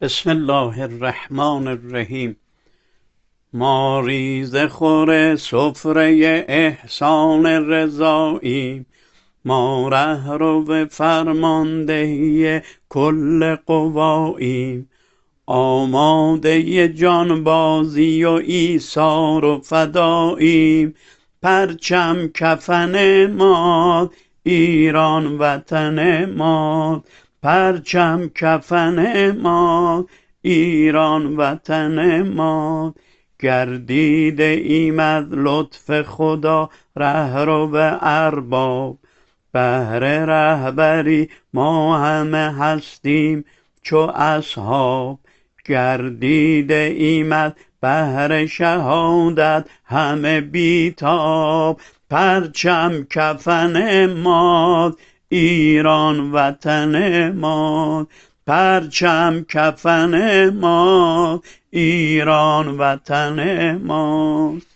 بسم الله الرحمن الرحیم. ما ریزه خور سفره احسان رضایی، ما رهرو فرماندهی کل قواییم، آماده جانبازی و ایثار و فداییم. پرچم کفن ما ایران وطن ما، پرچم کفن ما ایران وطن ما. گردیده ایم از لطف خدا رهرو ارباب، بهر رهبری ما همه هستیم چو اصحاب. گردیده ایم از بهر شهادت همه بیتاب، پرچم کفن ما ایران وطن ما، پرچم کفن ما ایران وطن ما.